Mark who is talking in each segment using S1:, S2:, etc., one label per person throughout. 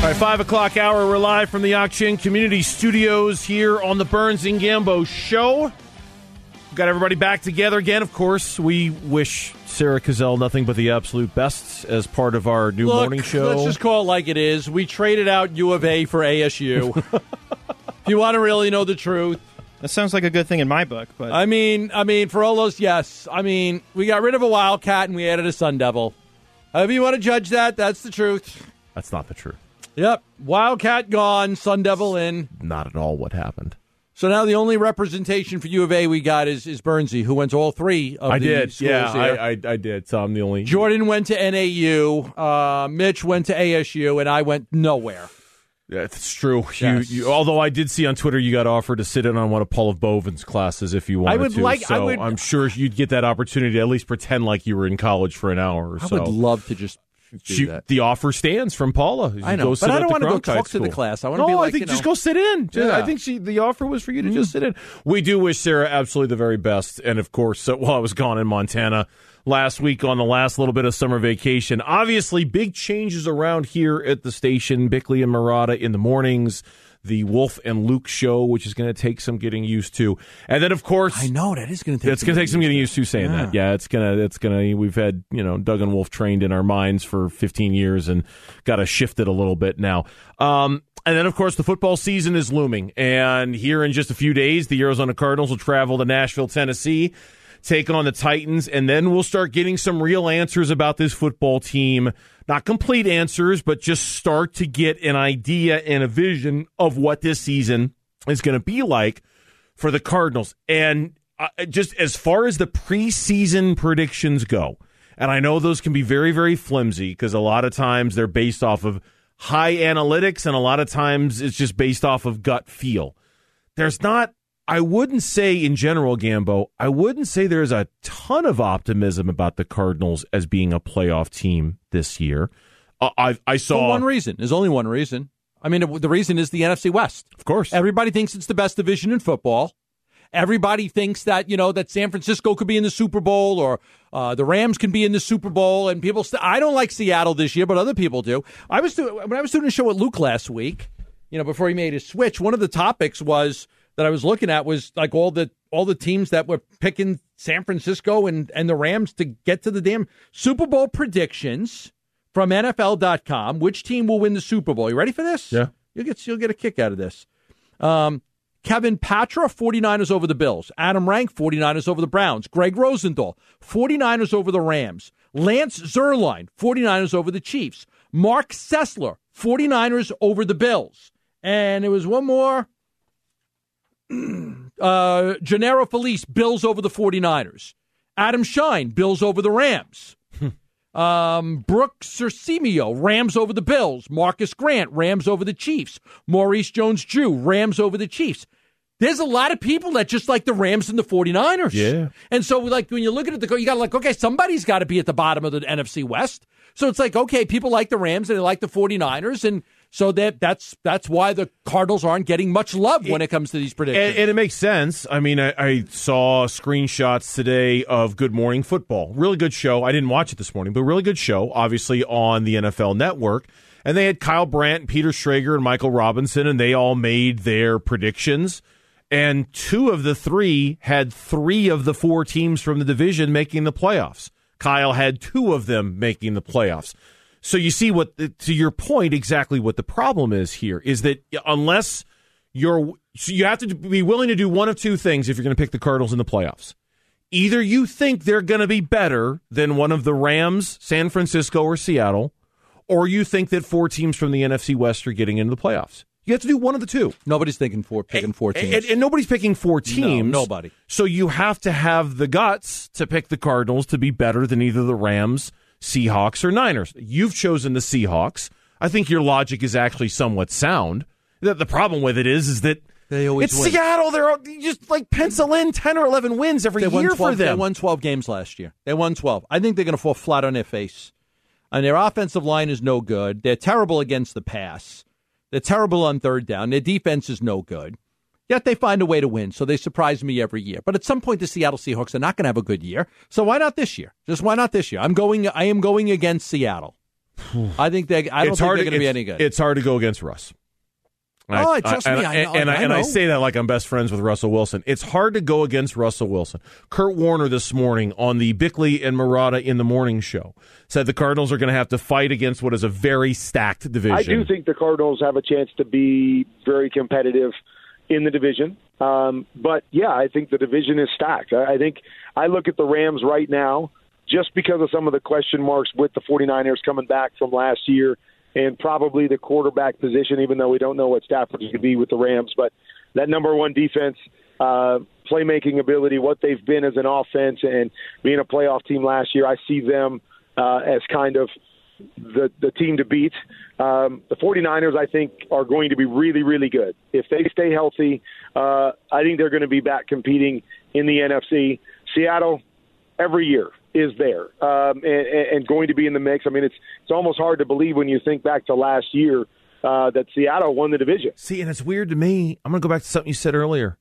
S1: All right, 5 o'clock hour. We're live from the Ak-Chin Community Studios here on the Burns and Gambo Show. We've got everybody back together again. Of course, we wish Sarah Cazell nothing but the absolute best as part of our new morning show.
S2: Let's just call it like it is. We traded out U of A for ASU. If you want to really know the truth.
S3: That sounds like a good thing in my book. But
S2: I mean, for all those, yes. I mean, we got rid of a Wildcat and we added a Sun Devil. However you want to judge that, that's the truth.
S1: That's not the truth.
S2: Yep. Wildcat gone, Sun Devil in.
S1: Not at all what happened.
S2: So now the only representation for U of A we got is Bernsey, who went to all three of the schools here.
S1: I did. So I'm the only.
S2: Jordan went to NAU, Mitch went to ASU, and I went nowhere.
S1: Yeah, it's true.
S2: Yes.
S1: Although I did see on Twitter you got offered to sit in on one of Paul of Boven's classes if you wanted to. I'm sure you'd get that opportunity to at least pretend like you were in college for an hour or so.
S2: I would love to just do that.
S1: The offer stands from Paula.
S2: I know, but I don't want to go talk to the class. I want to be like,
S1: I think just go sit in.
S2: Yeah.
S1: I think the offer was for you to just sit in. We do wish Sarah absolutely the very best. And, of course, while I was gone in Montana last week on the last little bit of summer vacation, obviously big changes around here at the station. Bickley and Murata in the mornings. The Wolf and Luke show, which is going to take some getting used to. And then, of course,
S2: I know that is going to take.
S1: It's going to take some getting used to saying that. Yeah, it's going to. We've had Doug and Wolf trained in our minds for 15 years and got to shift it a little bit now. And then, of course, the football season is looming. And here in just a few days, the Arizona Cardinals will travel to Nashville, Tennessee, take on the Titans, and then we'll start getting some real answers about this football team. Not complete answers, but just start to get an idea and a vision of what this season is going to be like for the Cardinals. And just as far as the preseason predictions go, and I know those can be very, very flimsy because a lot of times they're based off of high analytics and a lot of times it's just based off of gut feel. I wouldn't say in general, Gambo, I wouldn't say there's a ton of optimism about the Cardinals as being a playoff team this year. I saw...
S2: For one reason. There's only one reason. I mean, the reason is the NFC West.
S1: Of course.
S2: Everybody thinks it's the best division in football. Everybody thinks that, that San Francisco could be in the Super Bowl or the Rams can be in the Super Bowl. And people I don't like Seattle this year, but other people do. When I was doing a show with Luke last week, before he made his switch, one of the topics that I was looking at was like all the teams that were picking San Francisco and the Rams to get to the damn Super Bowl predictions from NFL.com. Which team will win the Super Bowl? You ready for this?
S1: Yeah.
S2: You'll get a kick out of this. Kevin Patra, 49ers over the Bills. Adam Rank, 49ers over the Browns. Greg Rosenthal, 49ers over the Rams. Lance Zierlein, 49ers over the Chiefs. Mark Sessler, 49ers over the Bills. And there was one more. Gennaro Felice, Bills over the 49ers. Adam Shine, Bills over the Rams. Brooke Cercimio, Rams over the Bills. Marcus Grant, Rams over the Chiefs. Maurice Jones-Drew, Rams over the Chiefs. There's a lot of people that just like the Rams and the 49ers.
S1: Yeah.
S2: And so, like, when you look at it, you got to okay, somebody's got to be at the bottom of the NFC West. So it's like, okay, people like the Rams and they like the 49ers, and so that's why the Cardinals aren't getting much love when it comes to these predictions.
S1: And it makes sense. I mean, I saw screenshots today of Good Morning Football. Really good show. I didn't watch it this morning, but really good show, obviously on the NFL Network. And they had Kyle Brandt, Peter Schrager, and Michael Robinson, and they all made their predictions. And 2 of the 3 had 3 of the 4 teams from the division making the playoffs. Kyle had 2 of them making the playoffs. So you see to your point, exactly what the problem is here is that unless you have to be willing to do one of 2 things if you're going to pick the Cardinals in the playoffs. Either you think they're going to be better than one of the Rams, San Francisco, or Seattle, or you think that 4 teams from the NFC West are getting into the playoffs. You have to do one of the 2.
S2: Nobody's picking 4 teams.
S1: And nobody's picking 4 teams.
S2: No, nobody.
S1: So you have to have the guts to pick the Cardinals to be better than either the Rams, Seahawks, or Niners. You've chosen the Seahawks. I think your logic is actually somewhat sound. The problem with it is that
S2: they always
S1: it's
S2: win.
S1: Seattle. They're just like pencil in 10 or 11 wins every year for them.
S2: They won 12 games last year. They won 12. I think they're going to fall flat on their face. And their offensive line is no good. They're terrible against the pass. They're terrible on third down. Their defense is no good. Yet they find a way to win, so they surprise me every year. But at some point, the Seattle Seahawks are not going to have a good year. So why not this year? Just why not this year? I am going against Seattle. I don't think they're going to be any good.
S1: It's hard to go against Russ.
S2: Trust me, I know.
S1: I say that like I'm best friends with Russell Wilson. It's hard to go against Russell Wilson. Kurt Warner this morning on the Bickley and Marotta in the Morning show said the Cardinals are going to have to fight against what is a very stacked division.
S4: I do think the Cardinals have a chance to be very competitive in the division. But, yeah, I think the division is stacked. I think I look at the Rams right now just because of some of the question marks with the 49ers coming back from last year and probably the quarterback position, even though we don't know what Stafford is going to be with the Rams. But that number one defense, playmaking ability, what they've been as an offense and being a playoff team last year, I see them as kind of the team to beat. The 49ers, I think, are going to be really, really good. If they stay healthy, I think they're going to be back competing in the NFC. Seattle, every year, is there and going to be in the mix. I mean, it's almost hard to believe when you think back to last year that Seattle won the division.
S1: See, and it's weird to me. I'm going to go back to something you said earlier.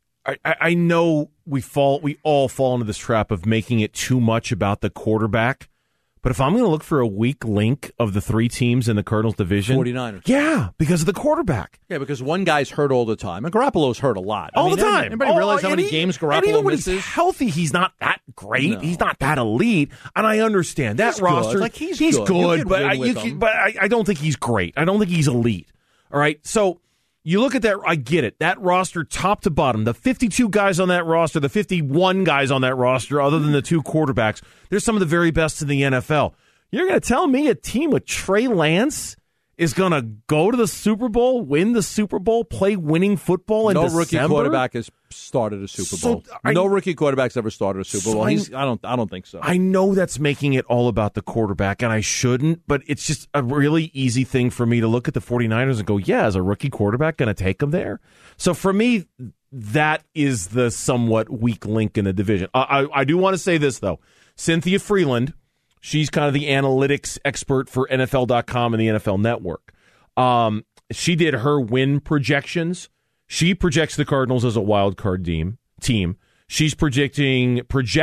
S1: I know we all fall into this trap of making it too much about the quarterback. But if I'm going to look for a weak link of the three teams in the Cardinals division,
S2: 49ers.
S1: Yeah, because of the quarterback.
S2: Yeah, because one guy's hurt all the time, and Garoppolo's hurt a lot.
S1: The time.
S2: Anybody realize how many games Garoppolo
S1: and even when
S2: misses?
S1: He's healthy, he's not that great.
S2: No.
S1: He's not that elite. And I understand that
S2: He's
S1: roster.
S2: Good. Like he's
S1: good, but I don't think he's great. I don't think he's elite. All right, so you look at that, I get it. That roster, top to bottom, the 52 guys on that roster, the 51 guys on that roster, other than the two quarterbacks, they're some of the very best in the NFL. You're going to tell me a team with Trey Lance is going to go to the Super Bowl, win the Super Bowl, play winning football in December?
S2: No rookie quarterback has started a Super Bowl. No rookie quarterback's ever started a Super Bowl. I don't think so.
S1: I know that's making it all about the quarterback, and I shouldn't, but it's just a really easy thing for me to look at the 49ers and go, yeah, is a rookie quarterback going to take them there? So for me, that is the somewhat weak link in the division. I do want to say this, though. Cynthia Freeland, she's kind of the analytics expert for NFL.com and the NFL Network. She did her win projections. She projects the Cardinals as a wild card team. She's projecting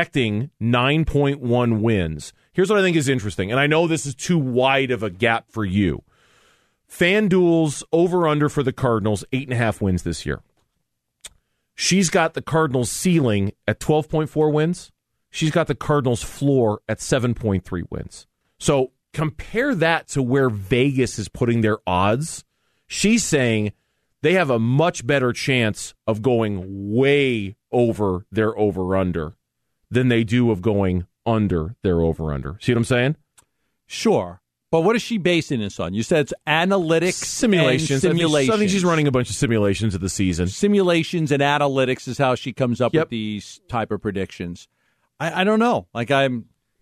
S1: 9.1 wins. Here's what I think is interesting, and I know this is too wide of a gap for you. FanDuel's over-under for the Cardinals, 8.5 wins this year. She's got the Cardinals ceiling at 12.4 wins. She's got the Cardinals floor at 7.3 wins. So compare that to where Vegas is putting their odds. She's saying they have a much better chance of going way over their over-under than they do of going under their over-under. See what I'm saying?
S2: Sure. But what is she basing this on? You said it's analytics
S1: simulations.
S2: And simulations.
S1: I think she's running a bunch of simulations of the season.
S2: Simulations and analytics is how she comes up with these type of predictions. I don't know. Like I'd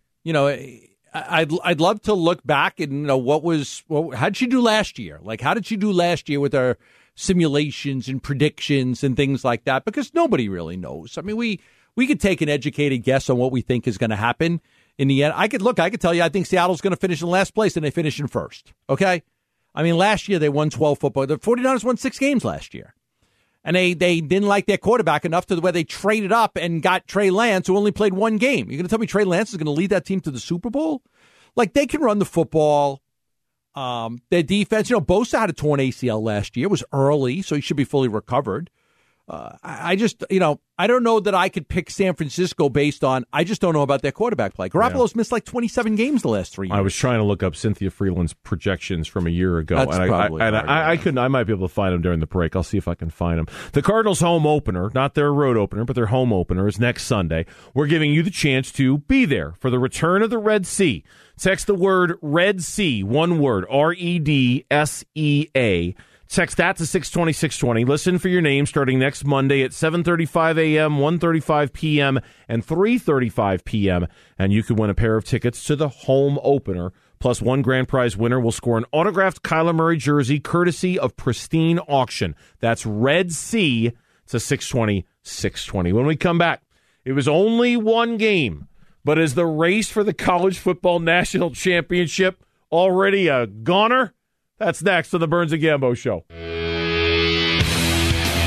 S2: love to look back and how did she do last year? Like how did she do last year with her simulations and predictions and things like that? Because nobody really knows. I mean, we could take an educated guess on what we think is going to happen. In the end, I could tell you I think Seattle's going to finish in last place and they finish in first. Okay? I mean, last year they won 12 football. The 49ers won 6 games last year. And they didn't like their quarterback enough to where they traded up and got Trey Lance, who only played 1 game. You're going to tell me Trey Lance is going to lead that team to the Super Bowl? Like, they can run the football. Their defense, Bosa had a torn ACL last year. It was early, so he should be fully recovered. I don't know that I could pick San Francisco based on, I just don't know about their quarterback play. Garoppolo's missed like 27 games the last 3 years.
S1: I was trying to look up Cynthia Freeland's projections from a year ago.
S2: That's probably
S1: I couldn't. I might be able to find them during the break. I'll see if I can find them. The Cardinals' home opener, not their road opener, but their home opener is next Sunday. We're giving you the chance to be there for the return of the Red Sea. Text the word Red Sea, one word, REDSEA. Text that to 620-620. Listen for your name starting next Monday at 7:35 a.m., 1:35 p.m., and 3:35 p.m., and you could win a pair of tickets to the home opener. Plus, one grand prize winner will score an autographed Kyler Murray jersey courtesy of Pristine Auction. That's Red Sea to 620-620. When we come back, it was only one game, but is the race for the College Football National Championship already a goner? That's next on the Burns and Gambo Show.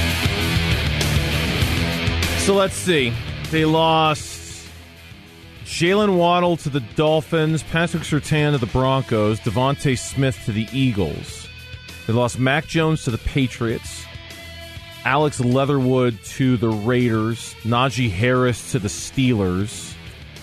S1: So let's see. They lost Jalen Waddle to the Dolphins, Patrick Surtain to the Broncos, Devontae Smith to the Eagles. They lost Mac Jones to the Patriots, Alex Leatherwood to the Raiders, Najee Harris to the Steelers.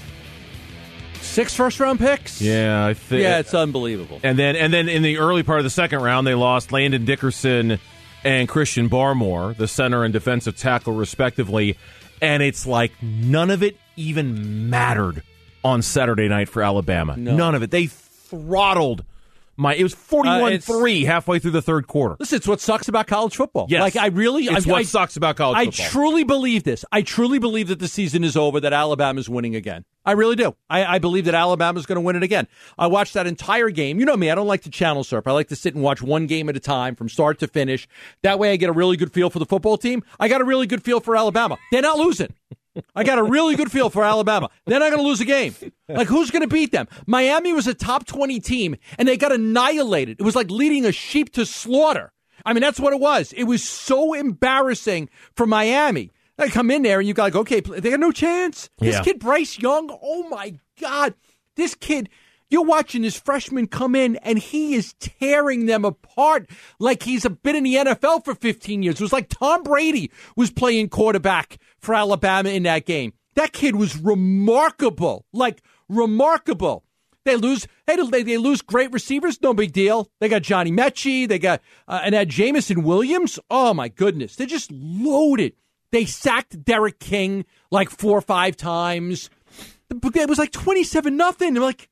S2: 6 first-round picks?
S1: Yeah, I think.
S2: Yeah, it's unbelievable.
S1: And then in the early part of the second round, they lost Landon Dickerson and Christian Barmore, the center and defensive tackle, respectively. And it's like none of it even mattered on Saturday night for Alabama.
S2: No.
S1: None of it. They throttled it was 41-3 halfway through the third quarter.
S2: Listen, it's what sucks about college football.
S1: Yes.
S2: It's
S1: what sucks about college football.
S2: I truly believe this. I truly believe that the season is over, that Alabama's winning again. I really do. I believe that Alabama's going to win it again. I watched that entire game. You know me, I don't like to channel surf. I like to sit and watch one game at a time from start to finish. That way I get a really good feel for the football team. I got a really good feel for Alabama. They're not losing. I got a really good feel for Alabama. They're not going to lose a game. Like, who's going to beat them? Miami was a top 20 team, and they got annihilated. It was like leading a sheep to slaughter. I mean, that's what it was. It was so embarrassing for Miami. They come in there, and you got like, okay, they got no chance. This kid, Bryce Young, oh, my God. This kid, you're watching this freshman come in, and he is tearing them apart like he's been in the NFL for 15 years. It was like Tom Brady was playing quarterback for Alabama in that game. That kid was remarkable, like remarkable. They lose great receivers, no big deal. They got Johnny Mechie, they got and that Jamison Williams. Oh my goodness, they're just loaded. They sacked Derek King like 4 or 5 times. It was like 27-0.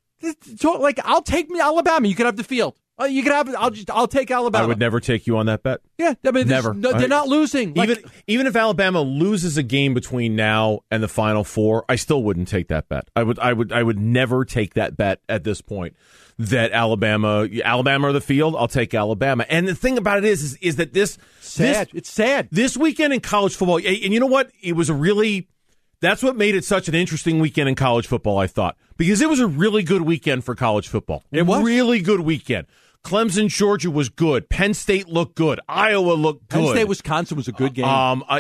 S2: Like I'll take Alabama. You could have the field. You could have. I'll take Alabama.
S1: I would never take you on that bet.
S2: Yeah, I mean,
S1: never.
S2: They're not losing.
S1: Even if Alabama loses a game between now and the Final Four, I still wouldn't take that bet. I would never take that bet at this point. That Alabama or the field, I'll take Alabama. And the thing about it is that it's sad. This weekend in college football, and you know what? That's what made it such an interesting weekend in college football, I thought. Because it was a really good weekend for college football.
S2: It was.
S1: Really good weekend. Clemson, Georgia was good. Penn State looked good. Iowa looked good.
S2: Penn State, Wisconsin was a good game.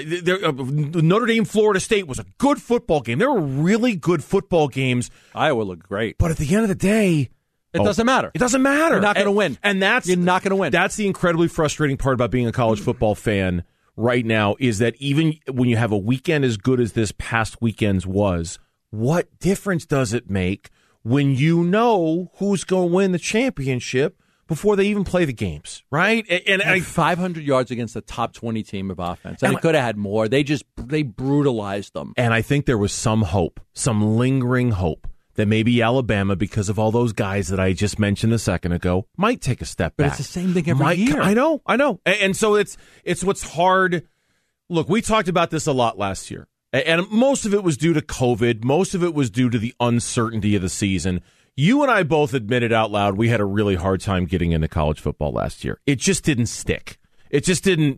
S1: Notre Dame, Florida State was a good football game. There were really good football games.
S2: Iowa looked great.
S1: But at the end of the day,
S2: it doesn't matter.
S1: It doesn't matter.
S2: You're not going to win.
S1: And
S2: you're not going to win.
S1: That's the incredibly frustrating part about being a college football fan right now, is that even when you have a weekend as good as this past weekend's was, what difference does it make when you know who's going to win the championship before they even play the games, right?
S2: And 500 yards against a top 20 team of offense. And they could have had more. They brutalized them.
S1: And I think there was some hope, some lingering hope, that maybe Alabama, because of all those guys that I just mentioned a second ago, might take a step back.
S2: But it's the same thing every year.
S1: I know. And so it's what's hard. Look, we talked about this a lot last year. And most of it was due to COVID. Most of it was due to the uncertainty of the season. You and I both admitted out loud we had a really hard time getting into college football last year. It just didn't stick. It just didn't.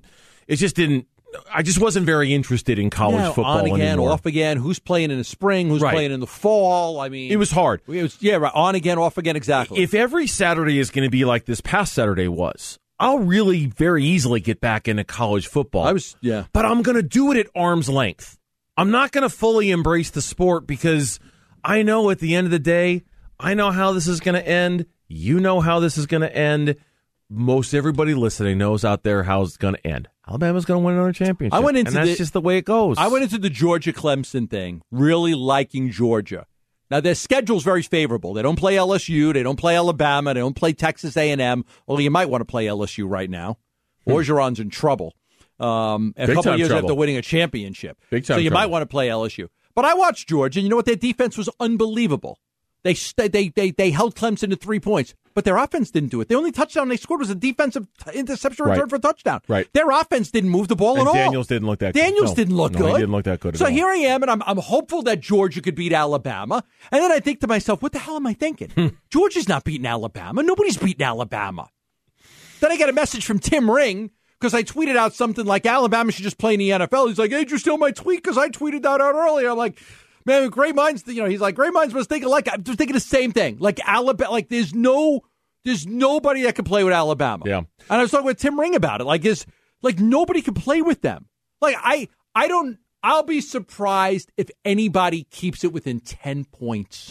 S1: I just wasn't very interested in college football
S2: on again,
S1: anymore.
S2: Off again. Who's playing in the spring? Who's playing in the fall? I mean,
S1: it was hard.
S2: On again, off again, exactly.
S1: If every Saturday is going to be like this past Saturday was, I'll really very easily get back into college football. But I'm going to do it at arm's length. I'm not going to fully embrace the sport because I know at the end of the day, I know how this is going to end. You know how this is going to end. Most everybody listening knows out there how it's going to end. Alabama's going to win another championship. And that's just the way it goes.
S2: I went into the Georgia-Clemson thing really liking Georgia. Now, their schedule's very favorable. They don't play LSU. They don't play Alabama. They don't play Texas A&M. Although you might want to play LSU right now. Orgeron's in trouble. A couple of years after winning a championship. So you might want to play LSU. But I watched Georgia, and you know what? Their defense was unbelievable. They held Clemson to 3 points, but their offense didn't do it. The only touchdown they scored was a defensive interception return for a touchdown.
S1: Right.
S2: Their offense didn't move the ball at all.
S1: Daniels didn't look that good.
S2: Didn't look good.
S1: He didn't look that good at all.
S2: So here I am, and I'm hopeful that Georgia could beat Alabama. And then I think to myself, what the hell am I thinking? Georgia's not beating Alabama. Nobody's beating Alabama. Then I get a message from Tim Ring, because I tweeted out something like Alabama should just play in the NFL. He's like, hey, did you steal my tweet? Because I tweeted that out earlier. I'm like, man, great minds, he's like, great minds must think alike. I'm just thinking the same thing. Like Alabama, like there's nobody that can play with Alabama.
S1: Yeah.
S2: And I was talking with Tim Ring about it. Like nobody can play with them. Like I don't I'll be surprised if anybody keeps it within 10 points.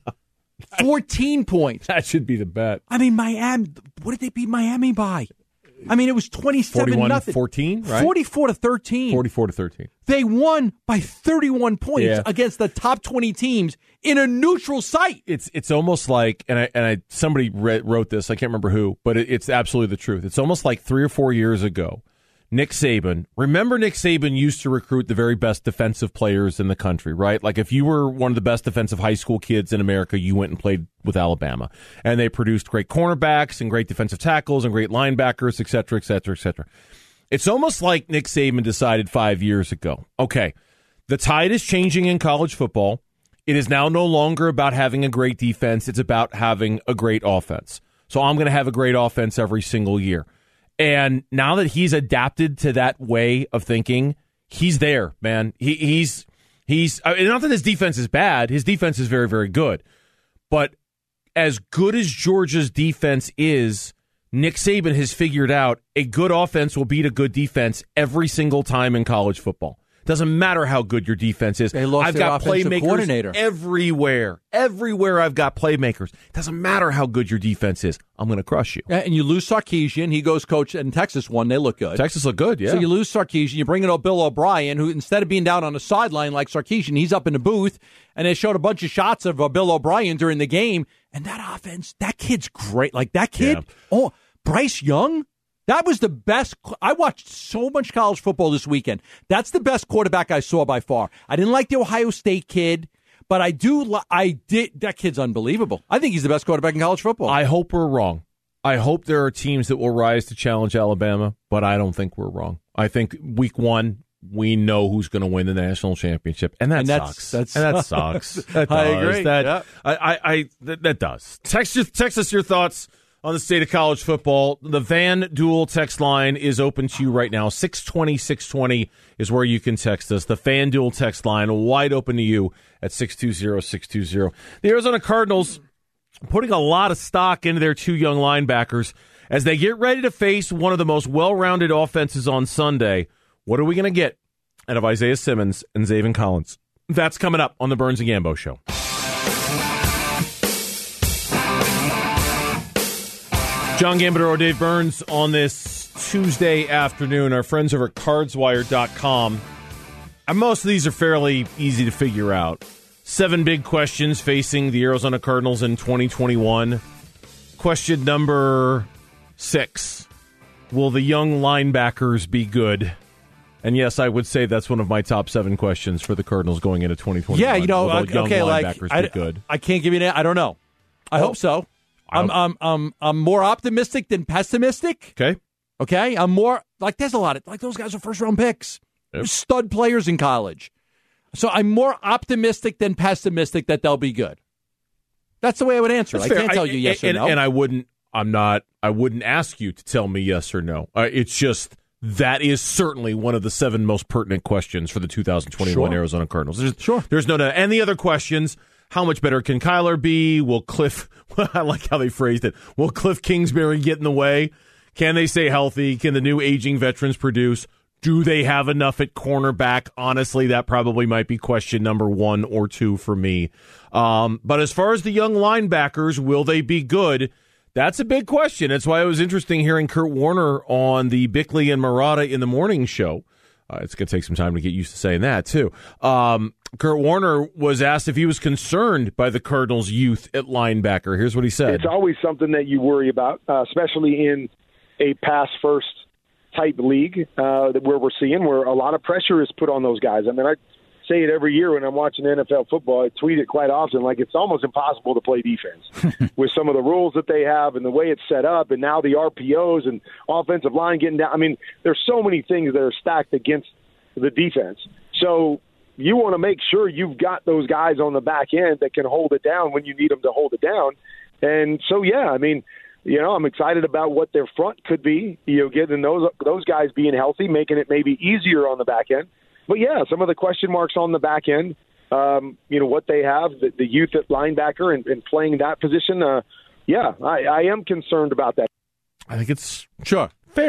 S2: 14 points.
S1: That should be the bet.
S2: I mean, Miami, what did they beat Miami by? I mean, it was 27-0.
S1: 41-14, right?
S2: 44-13.
S1: 44-13.
S2: They won by 31 points against the top 20 teams in a neutral site.
S1: It's almost like, and somebody wrote this, I can't remember who, but it's absolutely the truth. It's almost like 3 or 4 years ago, Nick Saban used to recruit the very best defensive players in the country, right? Like if you were one of the best defensive high school kids in America, you went and played with Alabama. And they produced great cornerbacks and great defensive tackles and great linebackers, et cetera, et cetera, et cetera. It's almost like Nick Saban decided 5 years ago, okay, the tide is changing in college football. It is now no longer about having a great defense. It's about having a great offense. So I'm going to have a great offense every single year. And now that he's adapted to that way of thinking, he's there, man. He's not that his defense is bad. His defense is very, very good. But as good as Georgia's defense is, Nick Saban has figured out a good offense will beat a good defense every single time in college football. Doesn't matter how good your defense is.
S2: I've got playmakers
S1: everywhere. Everywhere I've got playmakers. Doesn't matter how good your defense is. I'm going to crush you.
S2: And you lose Sarkisian. He goes coach, and Texas won. They look good.
S1: Texas look good, yeah.
S2: So you lose Sarkisian. You bring in Bill O'Brien, who instead of being down on the sideline like Sarkisian, he's up in the booth. And they showed a bunch of shots of Bill O'Brien during the game. And that offense, that kid's great. Like that kid, Bryce Young. That was the best. I watched so much college football this weekend. That's the best quarterback I saw by far. I didn't like the Ohio State kid, but I did. That kid's unbelievable. I think he's the best quarterback in college football.
S1: I hope we're wrong. I hope there are teams that will rise to challenge Alabama, but I don't think we're wrong. I think week 1, we know who's going to win the national championship, and that sucks. That sucks. That
S2: I agree.
S1: That does. Text us your thoughts on the state of college football. The Van Duel text line is open to you right now. 620-620 is where you can text us. The Van Duel text line wide open to you at 620-620. The Arizona Cardinals putting a lot of stock into their 2 young linebackers as they get ready to face one of the most well-rounded offenses on Sunday. What are we going to get out of Isaiah Simmons and Zaven Collins? That's coming up on the Burns and Gambo Show. John Gambadoro, Dave Burns on this Tuesday afternoon. Our friends over at CardsWire.com. And most of these are fairly easy to figure out. 7 big questions facing the Arizona Cardinals in 2021. Question number 6. Will the young linebackers be good? And yes, I would say that's one of my top 7 questions for the Cardinals going into 2021.
S2: Yeah,
S1: will the young linebackers be good?
S2: I can't give you an. I don't know. I hope so. I'm more optimistic than pessimistic. Okay. I'm more like there's a lot of like those guys are first round picks. They're stud players in college. So I'm more optimistic than pessimistic that they'll be good. That's the way I would answer. I can't tell you yes or no.
S1: And I wouldn't ask you to tell me yes or no. It's just that is certainly one of the 7 most pertinent questions for the 2021 Arizona Cardinals. There's no doubt. And the other questions. How much better can Kyler be? Will Cliff, I like how they phrased it, will Cliff Kingsbury get in the way? Can they stay healthy? Can the new aging veterans produce? Do they have enough at cornerback? Honestly, that probably might be question number 1 or 2 for me. But as far as the young linebackers, will they be good? That's a big question. That's why it was interesting hearing Kurt Warner on the Bickley and Marotta in the morning show. It's going to take some time to get used to saying that, too. Kurt Warner was asked if he was concerned by the Cardinals' youth at linebacker. Here's what he said.
S4: It's always something that you worry about, especially in a pass-first type league where we're seeing where a lot of pressure is put on those guys. I mean, I say it every year when I'm watching NFL football. I tweet it quite often, like it's almost impossible to play defense with some of the rules that they have and the way it's set up, and now the RPOs and offensive line getting down. I mean, there's so many things that are stacked against the defense. So you want to make sure you've got those guys on the back end that can hold it down when you need them to hold it down. And so, yeah, I mean, I'm excited about what their front could be, getting those guys being healthy, making it maybe easier on the back end. But, yeah, some of the question marks on the back end, what they have, the youth at linebacker and playing that position, I am concerned about that.
S1: I think it's fair.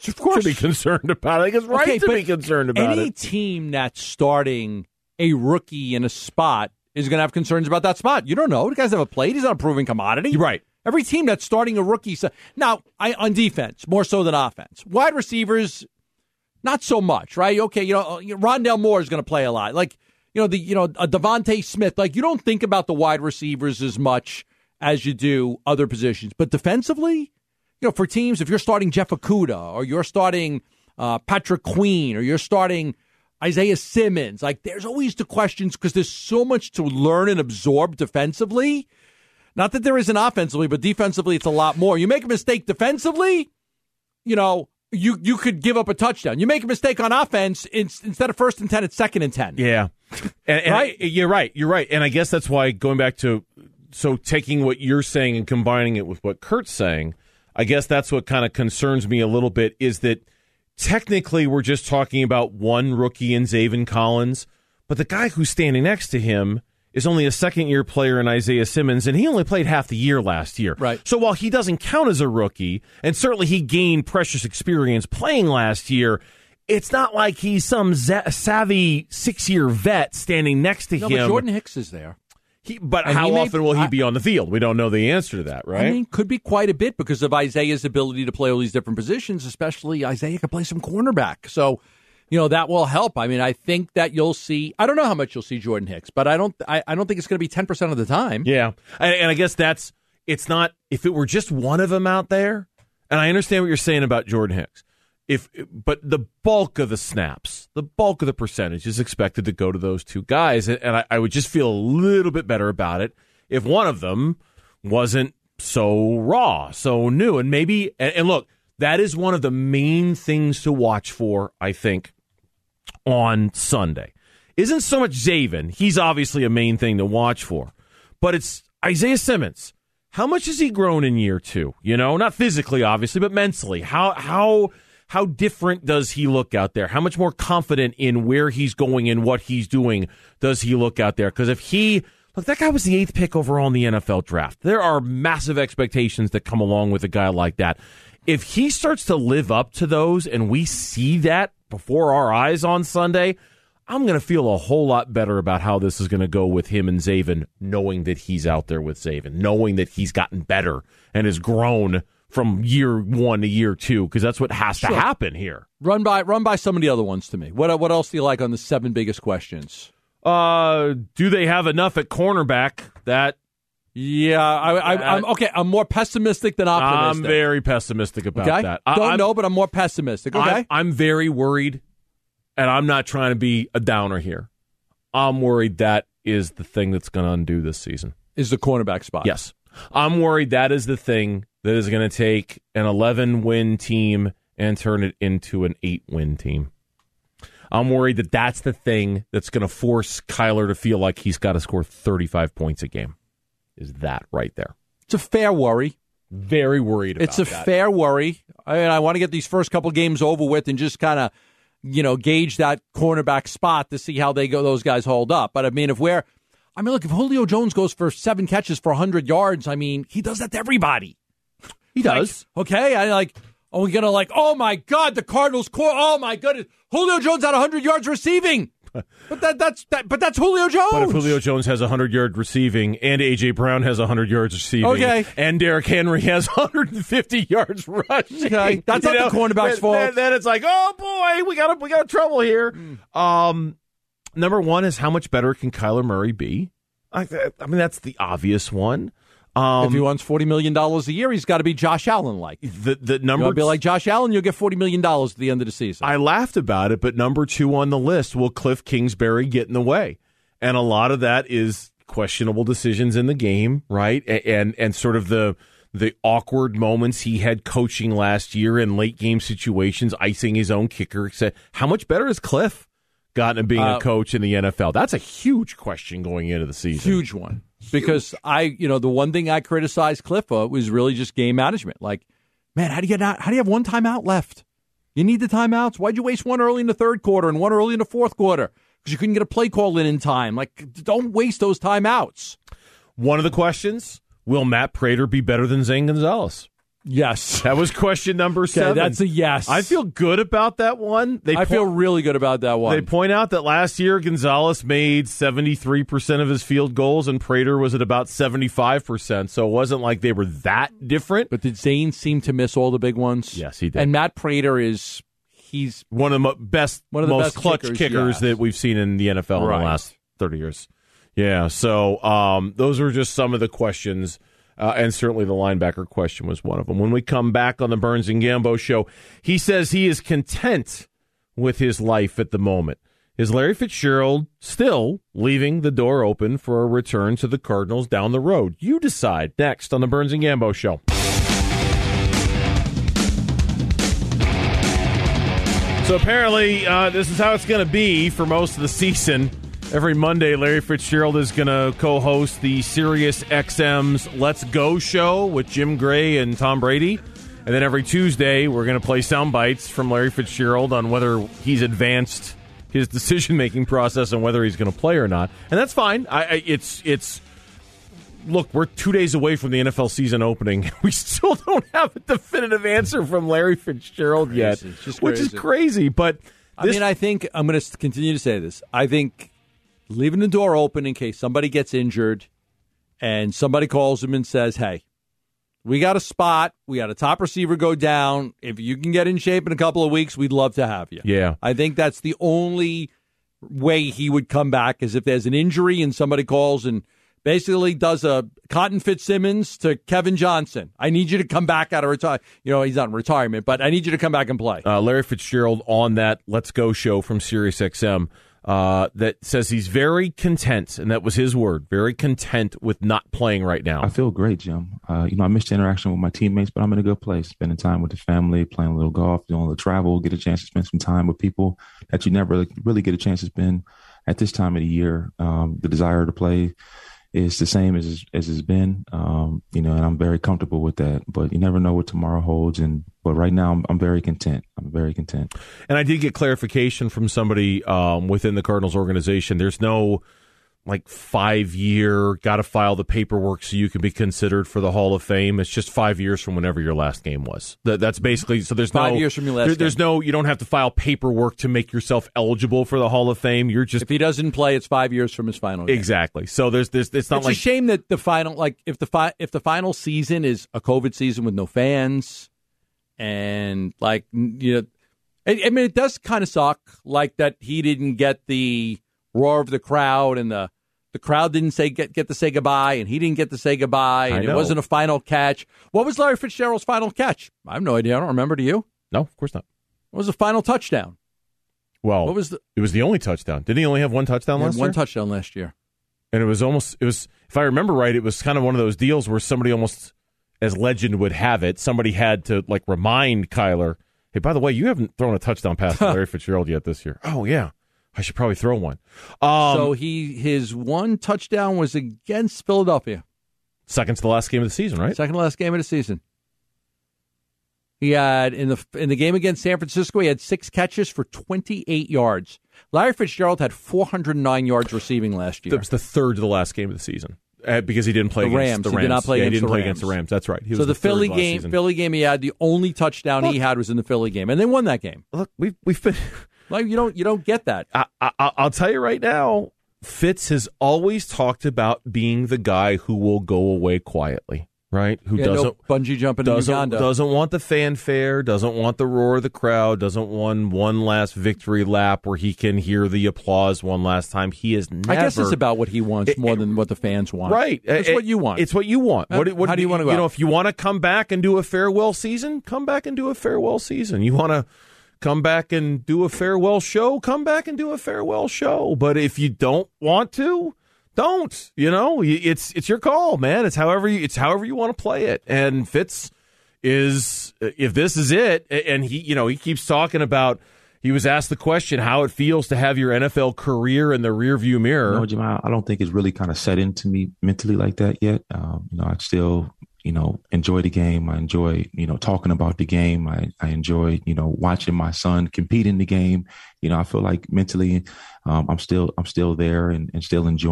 S2: Of course.
S1: should be concerned about it. I think it's right to be concerned about
S2: any
S1: it.
S2: team that's starting a rookie in a spot is going to have concerns about that spot. You don't know. The guy's never played. He's not a proven commodity.
S1: You're right.
S2: Every team that's starting a rookie. Now, on defense, more so than offense. Wide receivers, not so much, right? Okay, Rondale Moore is going to play a lot. Like, a Devontae Smith. Like, you don't think about the wide receivers as much as you do other positions. But defensively, for teams, if you're starting Jeff Okudah or you're starting Patrick Queen or you're starting Isaiah Simmons, like there's always the questions because there's so much to learn and absorb defensively. Not that there isn't offensively, but defensively it's a lot more. You make a mistake defensively, you could give up a touchdown. You make a mistake on offense, instead of 1st and 10, it's 2nd and 10.
S1: Yeah. And
S2: right?
S1: You're right. And I guess that's why going back to, so taking what you're saying and combining it with what Kurt's saying, I guess that's what kind of concerns me a little bit is that technically we're just talking about one rookie in Zaven Collins, but the guy who's standing next to him is only a second-year player in Isaiah Simmons, and he only played half the year last year.
S2: Right.
S1: So while he doesn't count as a rookie, and certainly he gained precious experience playing last year, it's not like he's some savvy 6-year vet standing next to him.
S2: But Jordan Hicks is there.
S1: But how often will he be on the field? We don't know the answer to that, right?
S2: I mean, could be quite a bit because of Isaiah's ability to play all these different positions, especially Isaiah can play some cornerback. So, that will help. I mean, I think that you'll see, I don't know how much you'll see Jordan Hicks, but I don't think it's going to be 10% of the time.
S1: Yeah. And I guess it's not, if it were just one of them out there, and I understand what you're saying about Jordan Hicks, but the bulk of the snaps, the bulk of the percentage is expected to go to those two guys. And I would just feel a little bit better about it if one of them wasn't so raw, so new. And maybe, and look, that is one of the main things to watch for, I think, on Sunday. Isn't so much Zaven. He's obviously a main thing to watch for. But it's Isaiah Simmons. How much has he grown in year 2? Not physically, obviously, but mentally. How different does he look out there? How much more confident in where he's going and what he's doing does he look out there? Because that guy was the 8th pick overall in the NFL draft. There are massive expectations that come along with a guy like that. If he starts to live up to those and we see that before our eyes on Sunday, I'm going to feel a whole lot better about how this is going to go with him and Zaven, knowing that he's out there with Zaven, knowing that he's gotten better and has grown from year 1 to year 2, because that's what has to happen here.
S2: Run by some of the other ones to me. What else do you like on the 7 biggest questions?
S1: Do they have enough at cornerback?
S2: I'm okay. I'm more pessimistic than optimistic.
S1: I'm very pessimistic about that.
S2: Don't know, but I'm more pessimistic. Okay,
S1: I'm very worried, and I'm not trying to be a downer here. I'm worried that is the thing that's going to undo this season.
S2: Is the cornerback spot?
S1: Yes, I'm worried that is the thing that is going to take an 11-win team and turn it into an 8-win team. I'm worried that that's the thing that's going to force Kyler to feel like he's got to score 35 points a game. Is that right there?
S2: It's a fair worry.
S1: Very worried about that.
S2: It's a fair worry. I want to get these first couple games over with and just kind of, gauge that cornerback spot to see how those guys hold up. But look, if Julio Jones goes for 7 catches for 100 yards, he does that to everybody.
S1: He does.
S2: Okay, are we going to oh my God, the Cardinals oh my goodness, Julio Jones had 100 yards receiving. But that's Julio Jones.
S1: But if Julio Jones has 100-yard receiving and A.J. Brown has 100 yards receiving and Derrick Henry has 150 yards rushing.
S2: Okay. That's not the cornerback's fault.
S1: Then it's like, oh, boy, we got trouble here. Number one is how much better can Kyler Murray be? That's the obvious one.
S2: If he wants $40 million a year, he's got to be Josh Allen-like.
S1: The number,
S2: you'll be like Josh Allen, you'll get $40 million at the end of the season.
S1: I laughed about it, but number 2 on the list, will Cliff Kingsbury get in the way? And a lot of that is questionable decisions in the game, right? And sort of the awkward moments he had coaching last year in late game situations, icing his own kicker. How much better has Cliff gotten at being a coach in the NFL? That's a huge question going into the season.
S2: Huge one. Because the one thing I criticized Cliff for was really just game management. Like, man, how do you have one timeout left? You need the timeouts. Why'd you waste one early in the third quarter and one early in the fourth quarter? Because you couldn't get a play call in time. Like, don't waste those timeouts.
S1: One of the questions, will Matt Prater be better than Zane Gonzalez?
S2: Yes.
S1: That was question number 7.
S2: That's a yes.
S1: I feel good about that one.
S2: I feel really good about that one.
S1: They point out that last year Gonzalez made 73% of his field goals and Prater was at about 75%, so it wasn't like they were that different.
S2: But did Zane seem to miss all the big ones?
S1: Yes, he did.
S2: And Matt Prater he's
S1: one of the most clutch kickers that we've seen in the NFL in the last 30 years. Yeah, so those were just some of the questions. And certainly the linebacker question was one of them. When we come back on the Burns and Gambo show, he says he is content with his life at the moment. Is Larry Fitzgerald still leaving the door open for a return to the Cardinals down the road? You decide next on the Burns and Gambo show. So apparently this is how it's going to be for most of the season. Every Monday, Larry Fitzgerald is going to co-host the Sirius XM's Let's Go show with Jim Gray and Tom Brady. And then every Tuesday, we're going to play sound bites from Larry Fitzgerald on whether he's advanced his decision-making process and whether he's going to play or not. And that's fine. Look, we're 2 days away from the NFL season opening. We still don't have a definitive answer from Larry Fitzgerald yet, which is crazy. But
S2: I think I'm going to continue to say this. I think leaving the door open in case somebody gets injured and somebody calls him and says, hey, we got a spot. We got a top receiver go down. If you can get in shape in a couple of weeks, we'd love to have you.
S1: Yeah.
S2: I think that's the only way he would come back is if there's an injury and somebody calls and basically does a Cotton Fitzsimmons to Kevin Johnson. I need you to come back out of retirement. He's not in retirement, but I need you to come back and play.
S1: Larry Fitzgerald on that Let's Go show from SiriusXM. That says he's very content, and that was his word, very content with not playing right now.
S5: I feel great, Jim. I missed the interaction with my teammates, but I'm in a good place, spending time with the family, playing a little golf, doing a little travel, get a chance to spend some time with people that you never really get a chance to spend at this time of the year. The desire to play is the same as it's been, and I'm very comfortable with that. But you never know what tomorrow holds. But right now, I'm very content. I'm very content.
S1: And I did get clarification from somebody within the Cardinals organization. There's no 5-year, got to file the paperwork so you can be considered for the Hall of Fame. It's just 5 years from whenever your last game was. That's basically, so there's
S2: 5 years from your last game.
S1: There's no, you don't have to file paperwork to make yourself eligible for the Hall of Fame. You're just,
S2: if he doesn't play, it's 5 years from his final game.
S1: Exactly. So it's not
S2: it's
S1: like,
S2: a shame that the final, if the final season is a COVID season with no fans and it does kind of suck that he didn't get the roar of the crowd and the crowd didn't get to say goodbye and he didn't get to say goodbye and it wasn't a final catch. What was Larry Fitzgerald's final catch? I have no idea. I don't remember. Do you?
S1: No, of course not.
S2: What was the final touchdown?
S1: Well, it was the only touchdown. Didn't he only have one touchdown last year?
S2: One touchdown last year.
S1: And it was, if I remember right, it was kind of one of those deals where somebody almost, as legend would have it, somebody had to remind Kyler, hey, by the way, you haven't thrown a touchdown pass to Larry Fitzgerald yet this year. Oh, yeah. I should probably throw one.
S2: So his one touchdown was against Philadelphia.
S1: Second to the last game of the season, right?
S2: Second to last game of the season. He had in the game against San Francisco, he had 6 catches for 28 yards. Larry Fitzgerald had 409 yards receiving last year.
S1: That was the third to the last game of the season because he didn't play against the Rams.
S2: He did not play
S1: against the Rams. That's right.
S2: So the Philly game he had, the only touchdown he had was in the Philly game, and they won that game.
S1: Look, we've been.
S2: You don't get that.
S1: I'll tell you right now, Fitz has always talked about being the guy who will go away quietly, right? Who doesn't
S2: bungee jumping in Uganda,
S1: doesn't want the fanfare, doesn't want the roar of the crowd, doesn't want one last victory lap where he can hear the applause one last time. He is never.
S2: I guess it's about what he wants more than what the fans want.
S1: Right,
S2: it's what you want.
S1: It's what you want.
S2: How do you want to go?
S1: If you want to come back and do a farewell season, come back and do a farewell season. You want to come back and do a farewell show, come back and do a farewell show. But if you don't want to, don't. It's your call, man. It's however you want to play it. And Fitz is, if this is it, and he keeps talking about, he was asked the question how it feels to have your NFL career in the rearview mirror.
S5: No, Jim, I don't think it's really kind of set into me mentally like that yet. I still enjoy the game. I enjoy, talking about the game. I enjoy, watching my son compete in the game. I feel like mentally, I'm still there and still enjoying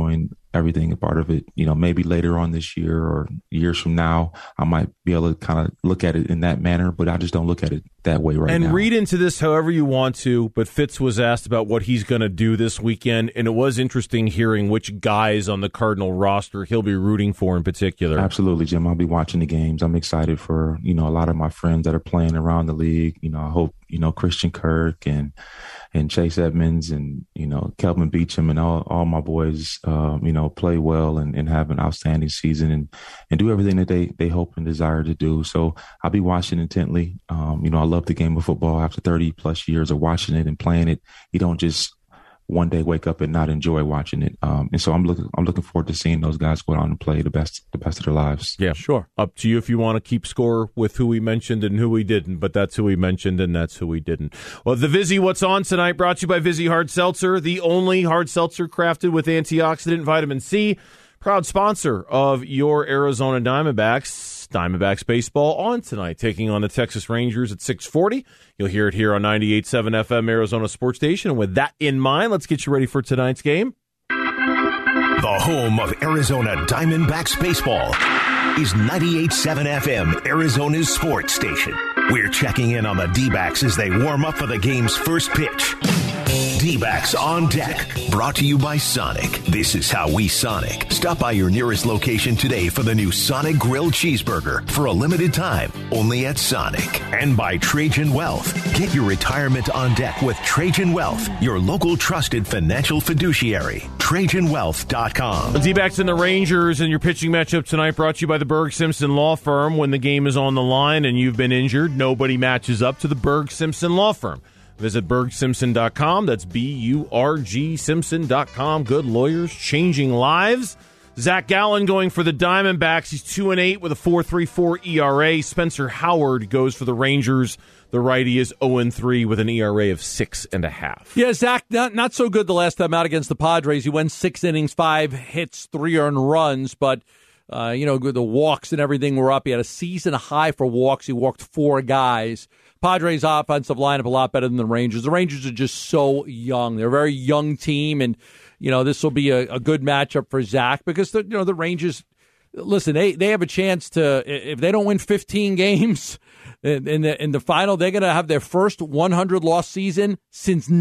S5: everything a part of it. Maybe later on this year or years from now, I might be able to kind of look at it in that manner, but I just don't look at it that way right now.
S1: And read into this however you want to, but Fitz was asked about what he's going to do this weekend, and it was interesting hearing which guys on the Cardinal roster he'll be rooting for in particular.
S5: Absolutely, Jim. I'll be watching the games. I'm excited for, a lot of my friends that are playing around the league. I hope, Christian Kirk and Chase Edmonds and, Kelvin Beachum and all my boys, play well and have an outstanding season and do everything that they hope and desire to do. So I'll be watching intently. I love the game of football. After 30 plus years of watching it and playing it, you don't just one day wake up and not enjoy watching it. And so I'm looking forward to seeing those guys go out and play the best of their lives.
S1: Yeah, sure. Up to you if you want to keep score with who we mentioned and who we didn't, but that's who we mentioned and that's who we didn't. Well, the Vizzy What's On tonight brought to you by Vizzy Hard Seltzer, the only hard seltzer crafted with antioxidant vitamin C. Proud sponsor of your Arizona Diamondbacks. Diamondbacks baseball on tonight, taking on the Texas Rangers at 6:40. You'll hear it here on 98.7 FM Arizona Sports Station. And with that in mind, let's get you ready for tonight's game.
S6: The home of Arizona Diamondbacks baseball is 98.7 FM Arizona's Sports Station. We're checking in on the D-backs as they warm up for the game's first pitch. D-backs on deck, brought to you by Sonic. This is how we Sonic. Stop by your nearest location today for the new Sonic Grilled Cheeseburger for a limited time, only at Sonic. And by Trajan Wealth. Get your retirement on deck with Trajan Wealth, your local trusted financial fiduciary. TrajanWealth.com.
S1: The D-backs and the Rangers and your pitching matchup tonight brought to you by the Berg Simpson Law Firm. When the game is on the line and you've been injured, nobody matches up to the Berg Simpson Law Firm. Visit BergSimpson.com. That's BURG Simpson.com. Good lawyers changing lives. Zach Gallen going for the Diamondbacks. He's 2-8 with a 4.34 ERA. Spencer Howard goes for the Rangers. The righty is 0-3 with an ERA of 6.5.
S2: Yeah, Zach, not so good the last time out against the Padres. He went 6 innings, 5 hits, 3 earned runs, but the walks and everything were up. He had a season high for walks. He walked 4 guys. Padres' offensive lineup a lot better than the Rangers. The Rangers are just so young. They're a very young team, and this will be a good matchup for Zach because the Rangers. Listen, they have a chance to, if they don't win 15 games in the final, they're going to have their first 100-loss season since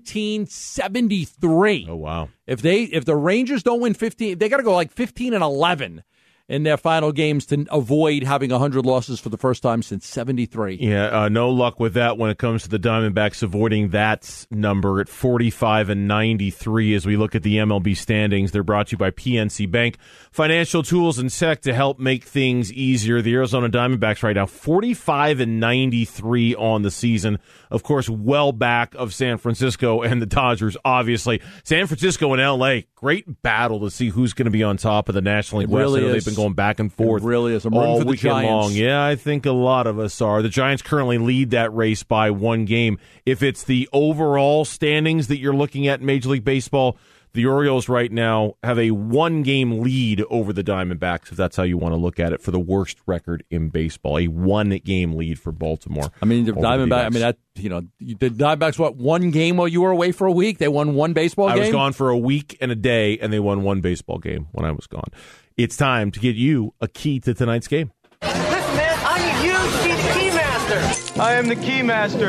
S2: 1973.
S1: Oh wow!
S2: If the Rangers don't win 15, they got to go like 15-11. In their final games to avoid having 100 losses for the first time since 73.
S1: Yeah, no luck with that when it comes to the Diamondbacks avoiding that number at 45-93 as we look at the MLB standings. They're brought to you by PNC Bank. Financial tools and tech to help make things easier. The Arizona Diamondbacks right now 45-93 on the season. Of course, well back of San Francisco and the Dodgers, obviously. San Francisco and L.A., great battle to see who's going to be on top of the National League West.
S2: Really
S1: they've been going back and forth.
S2: It really is. I'm
S1: all
S2: rooting for the
S1: weekend
S2: Giants.
S1: long. Yeah, I think a lot of us are. The Giants currently lead that race by 1 game. If it's the overall standings that you're looking at in Major League Baseball, the Orioles right now have a 1-game lead over the Diamondbacks, if that's how you want to look at it, for the worst record in baseball. A 1-game lead for Baltimore.
S2: I mean, the Diamondbacks. The Diamondbacks, what, 1 game while you were away for a week? They won 1 baseball game?
S1: I was gone for a week and a day, and they won 1 baseball game when I was gone. It's time to get you a key to tonight's game.
S7: Listen, man, I need you to be the key master.
S3: I am the key master.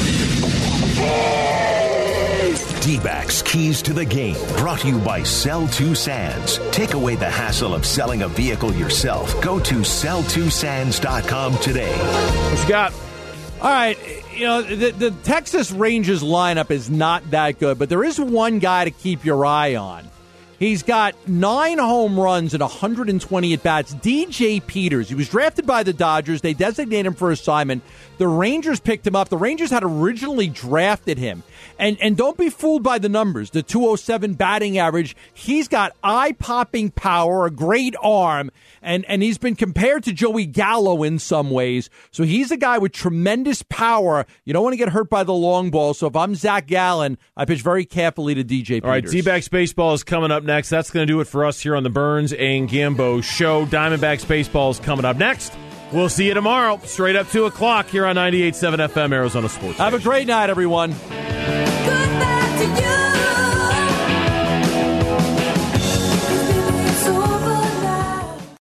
S6: D-backs Keys to the Game, brought to you by Sell2 Sands. Take away the hassle of selling a vehicle yourself. Go to sell2sands.com today.
S1: What you got?
S2: All right, the Texas Rangers lineup is not that good, but there is one guy to keep your eye on. He's got 9 home runs and 120 at-bats. DJ Peters. He was drafted by the Dodgers. They designated him for assignment. The Rangers picked him up. The Rangers had originally drafted him. And don't be fooled by the numbers. The .207 batting average. He's got eye-popping power, a great arm, and he's been compared to Joey Gallo in some ways. So he's a guy with tremendous power. You don't want to get hurt by the long ball. So if I'm Zach Gallen, I pitch very carefully to DJ Peters.
S1: All right, D-backs baseball is coming up next. That's going to do it for us here on the Burns and Gambo Show. Diamondbacks baseball is coming up next. We'll see you tomorrow, straight up 2 o'clock here on 98.7 FM Arizona Sports.
S2: Have a great night, everyone.